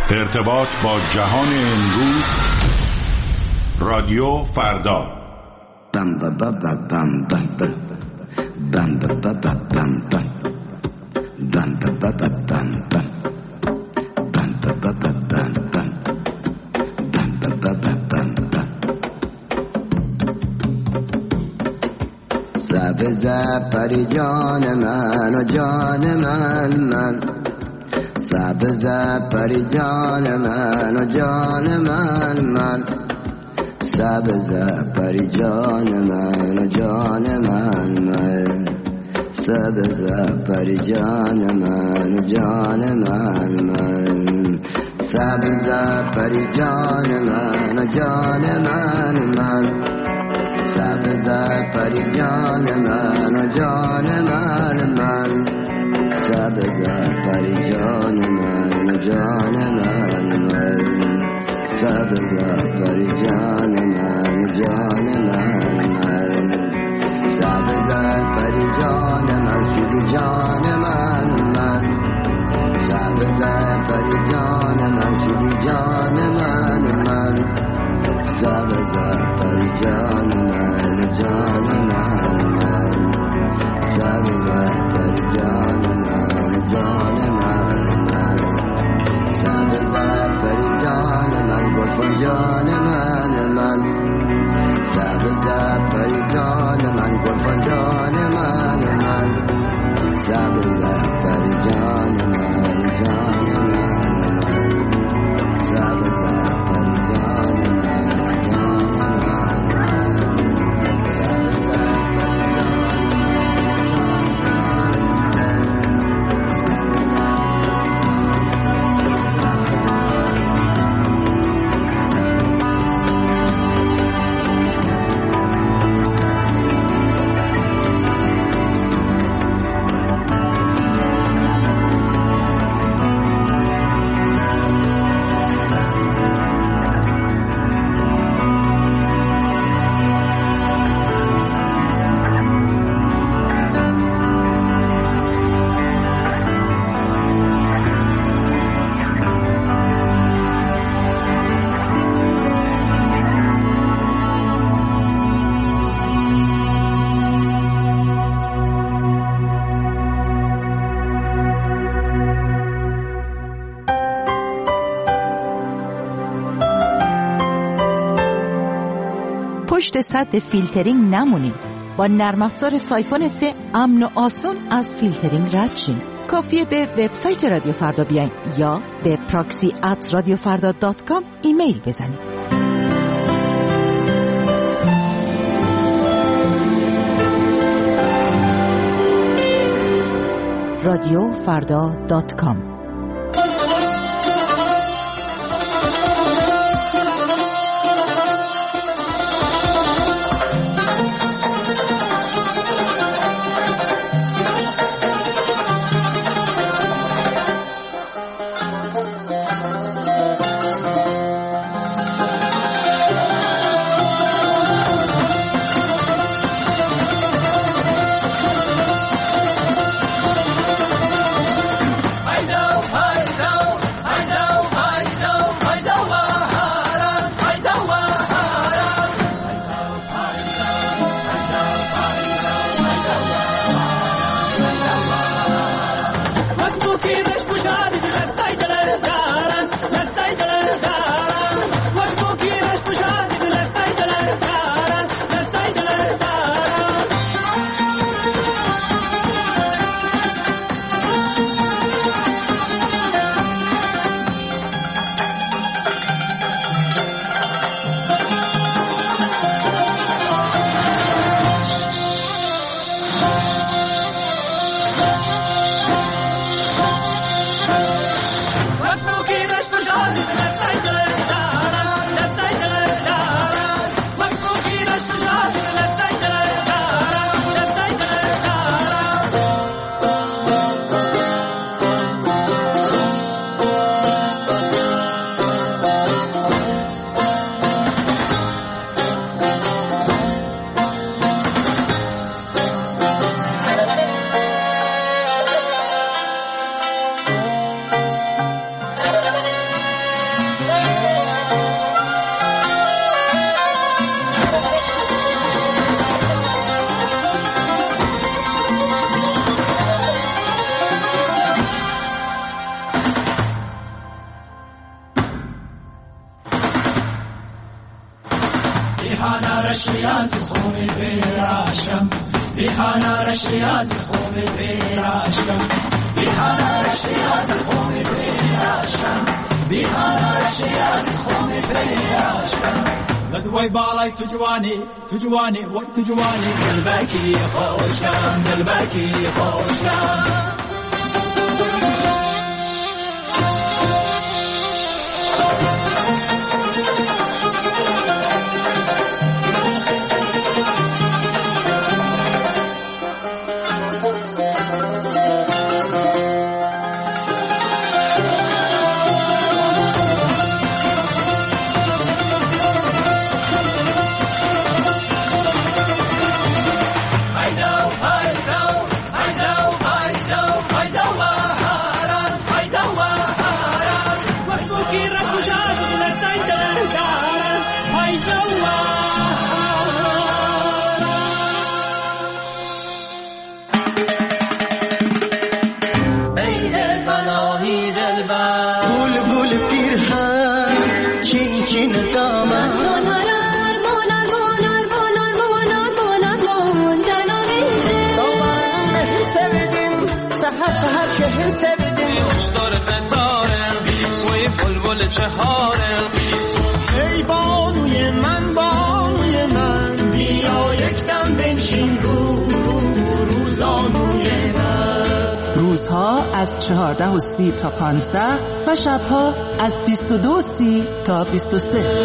ارتباط با جهان امروز. رادیو فردا. سبز پری جان من و جان من سبز پری جان من و جان من سبز پری جان من و جان من سبز پری جان من و جان من سبز پری جان من و جان من سبز پری جان من و جان من سبز پری جان من و جان من سبز پری جان من و جان من سبز پری جان من سیدی جان من سبز پری جان من سیدی جان من سبز پری جان من و جان من سبز پری جان من و جان من سبز پری جان من گلفن جان من سبز پری جان من گلفن جان من سبز پری جان من و جان من سبز پری جان من و جان پشت سد فیلترینگ نمونید. با نرم افزار سایفون 3 امن و آسون از فیلترینگ رد شین. کافیه به وبسایت رادیو فردا بیاین یا به proxy@radiofarda.com ایمیل بزنید. radiofarda.com بیهانه رشی از خومی بیراشم بیهانه رشی از خومی بیراشم بیهانه رشی از خومی بیراشم بیهانه رشی از خومی بیراشم لدوی بالای تو جوانی وای تو جوانی دلبکی خوشم دلبکی خوشم ای بانوی من بیا یکدم بنشین روزانوی من. روزها از 14:30 تا 15 و شبها از 22:30 تا 23.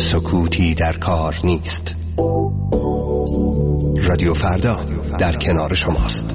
سکوتی در کار نیست. رادیو فردا در کنار شماست.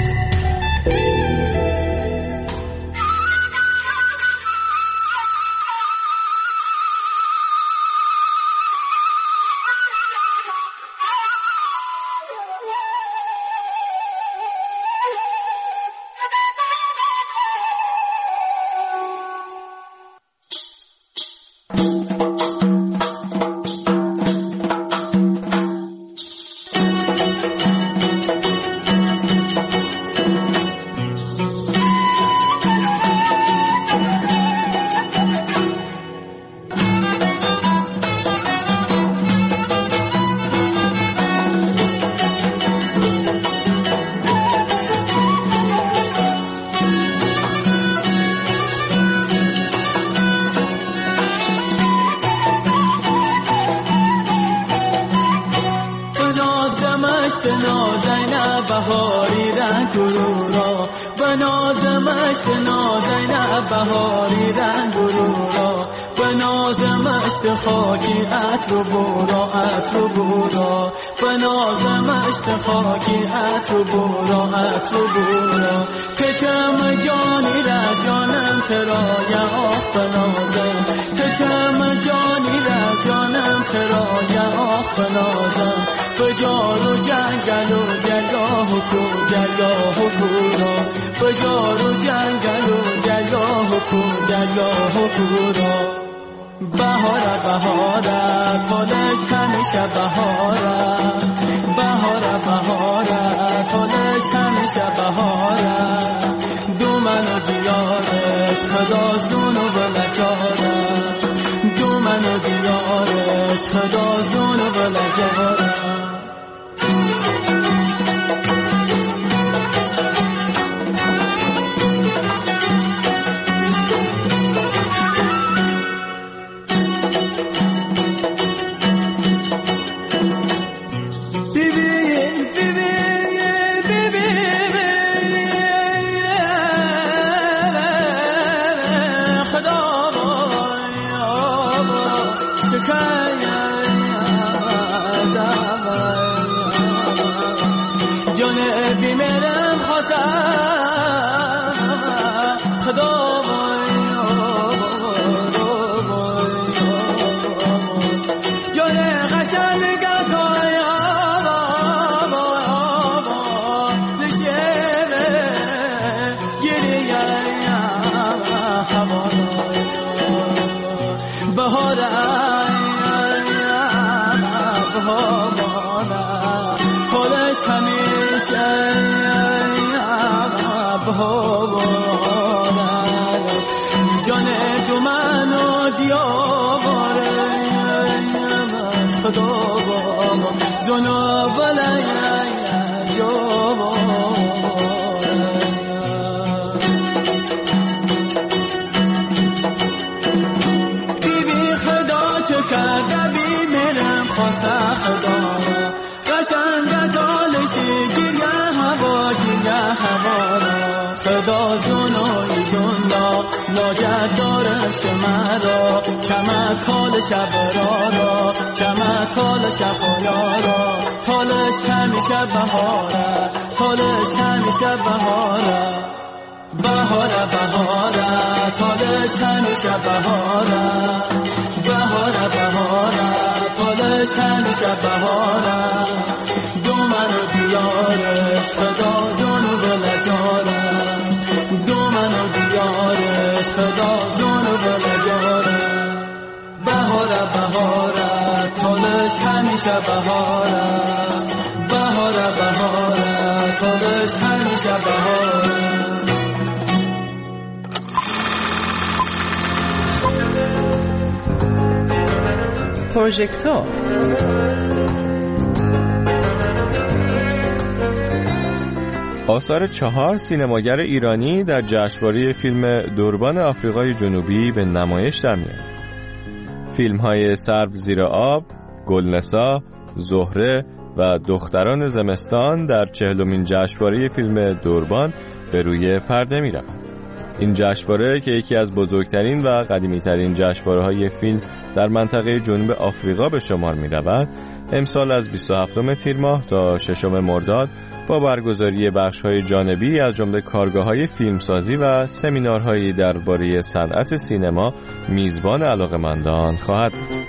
پروژکتور آثار 4 سینماگر ایرانی در جشنواره فیلم دوربان آفریقای جنوبی به نمایش در میاد. فیلم‌های سرب زیر آب، گلنسا، زهره و دختران زمستان در 40مین جشنواره فیلم دوربان به روی پرده می‌روند. این جشنواره که یکی از بزرگترین و قدیمی‌ترین جشنواره‌های فیلم در منطقه جنوب آفریقا به شمار می‌رود، امسال از 27 تیر ماه تا 6 مرداد با برگزاری بخش‌های جانبی از جمله کارگاه‌های فیلمسازی و سمینارهایی درباره صنعت سینما میزبان علاقه‌مندان خواهد بود.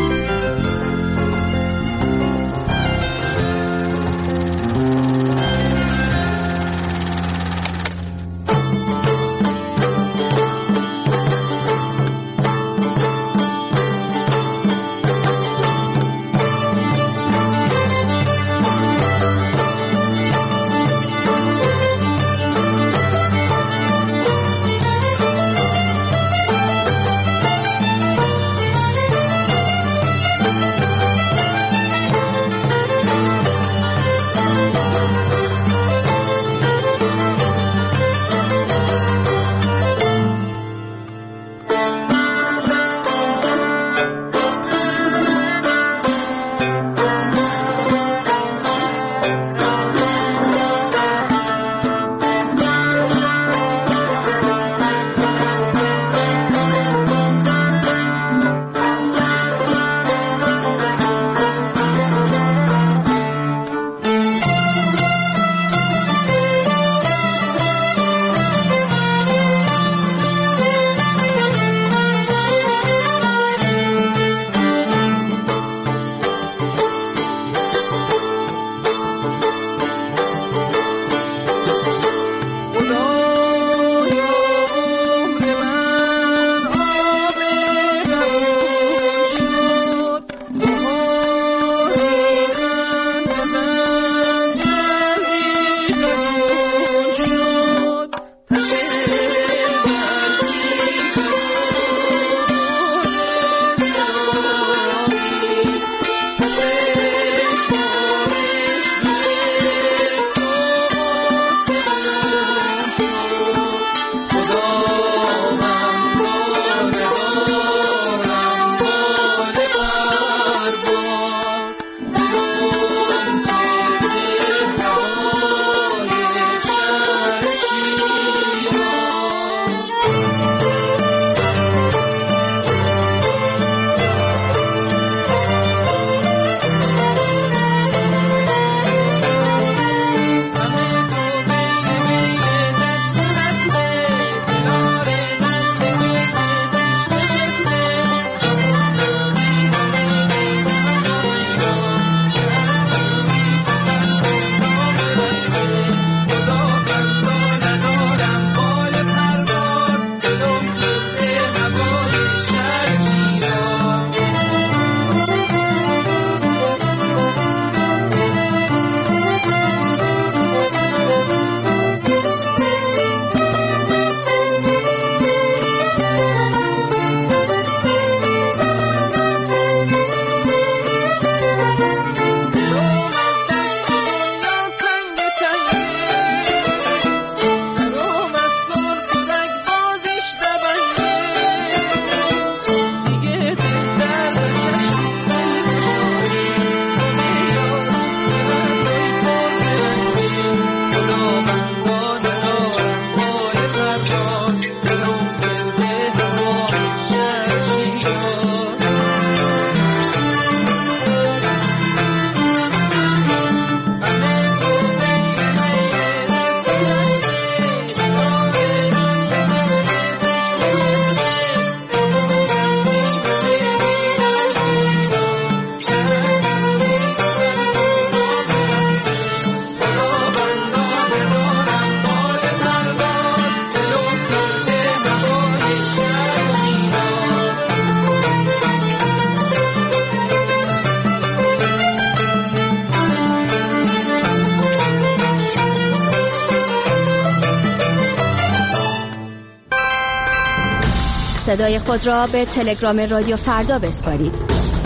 صدای خود را به تلگرام رادیو فردا بسپارید.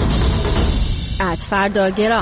@فرداگرام.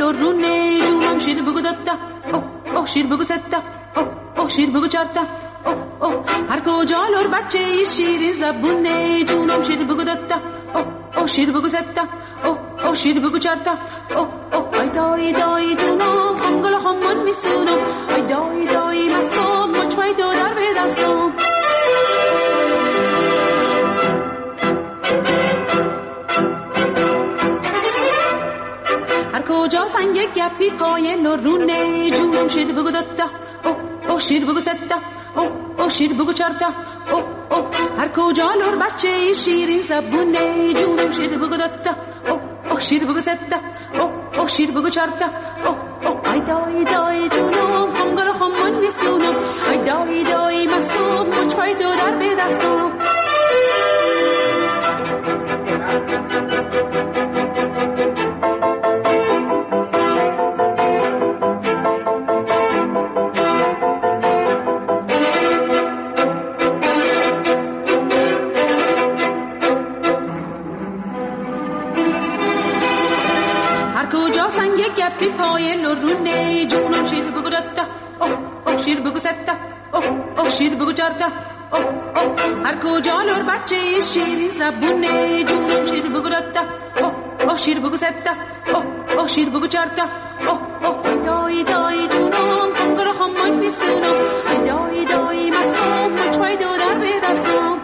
لرونه جونم شیر بگو دتا او شیر بگو ستا او شیر بگو چارتا او هر کجا لر بچه شیرین زبونه جونم شیر بگو دتا او شیر بگو ستا او شیر بگو چارتا ای دایی دایی جونم خمگل خمون میسونم ای دایی دایی مستم مچمای تو در به دستم هر کجا سنگ گپی پای لرونه جونم شیر بگو دتا او شیر بگو ستا او شیر بگو چارتا هر کجا لر بچه شیرین زبونه جونم شیر بگو دتا او شیر بگو ستا او شیر بگو چارتا ای دایی دایی جونم خمگل خمون میسونم ای دایی دایی مستم مچپای تو در به دستم گپی پای لرونه جونم شیر بگو دتا او شیر بگو ستا او شیر بگو چارتا هر کجا لر بچه شیرین زبونه جونم شیر بگو دتا او شیر بگو ستا او شیر بگو چارتا دایی دایی جونم خمگل خمون میسونم ای دایی دایی مستم مچمای دو در به دستم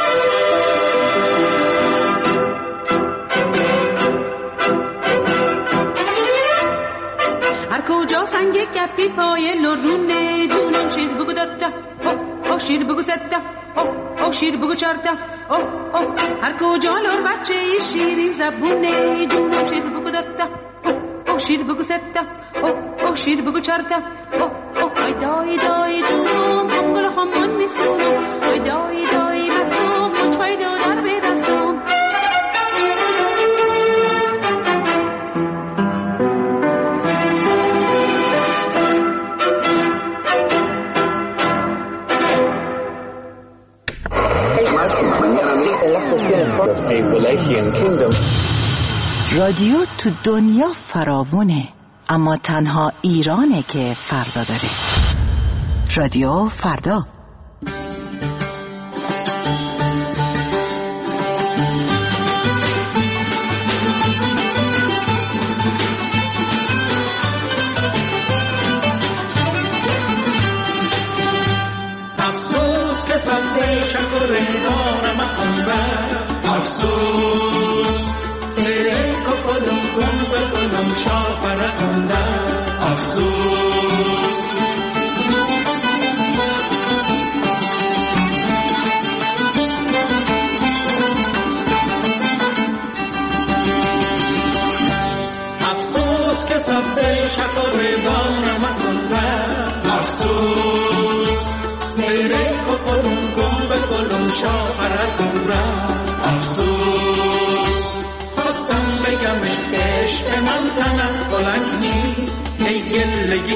هر کجا سنگ گپی پای لرونه جونم شیر بگو دتا او شیر بگو ستا او شیر بگو چارتا هر کجا لر بچه شیرین زبونه جونم شیر بگو دتا او شیر بگو ستا او شیر بگو چارتا ای دایی دایی جونم خمگل خمون میسونم ای دایی دایی مستم مچمای دو در به دستم رادیو تو دنیا فراوونه، اما تنها ایرانه که فردا داره. رادیو فردا. افسوس که سبزه چکر ریحانم افسوس سیره کپلم گم بکنم شاپره کندم افسوس افسوس که سبزه چکر ریحانم افسوس سیره کپلم گم بکنم شاپره کندم افسوس خواستم بگمش عشق من زنم بلنگ نیست ای گلگی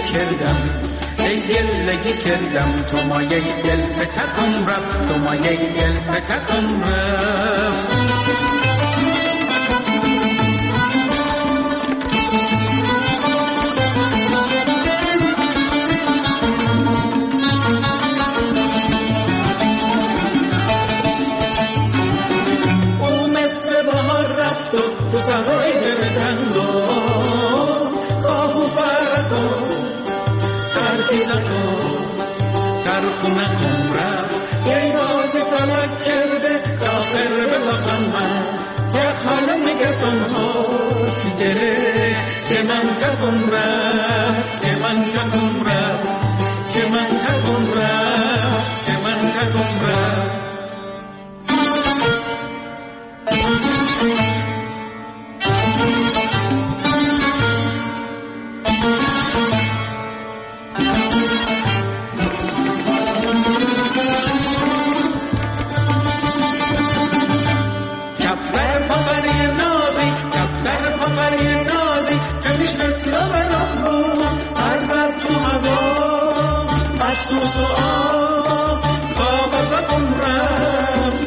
کردم تو مایه دل به تکن رفت تو مایه دل به تکن رفت تو سرای برزنگو کاهو فرقو ترکیزکو در خونه کن رفت یه بازی فلک کرده کافر به لقم من چه حالا میگه تنها دره که من تکن رفت که من تکن رفت که من تکن رفت که من تکن رفت افسوس و آه کاغذتون رفت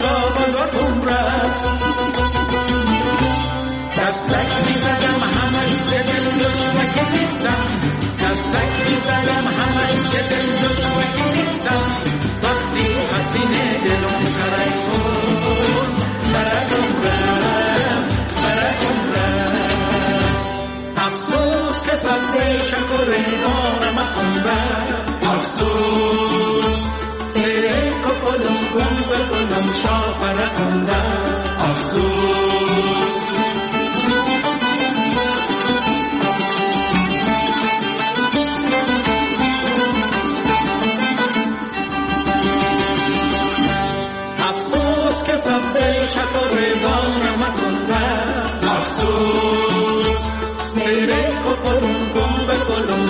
دستک میزدم همش به دل دشمک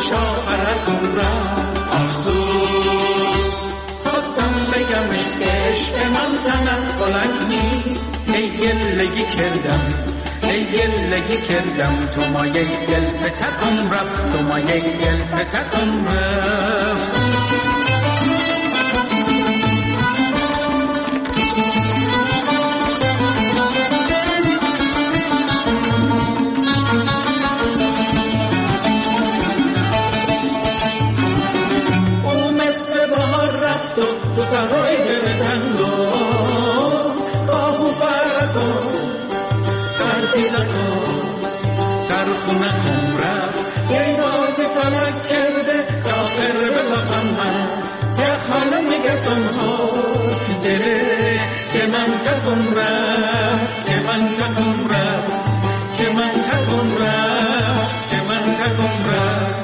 شاپرکم رفت افسوس خواستم بگمش که عشق من تنقلک نیست ای گلگی کردم تو ما یک دل به تکم رفت تو ما یک دل به تکم رفت او مثل بهار رفت و تو سرای برزند و کاهو فرکن در خونه کم رفت یه باز فلک کرده کافر به لقم من چه حالا میگه تنها دله که من تکم رفت که من تکم رفت که من تکم رفت که من تکم رفت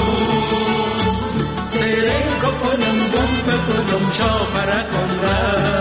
افسوس سرنگ کنم گم بکنم شاپرکم رفت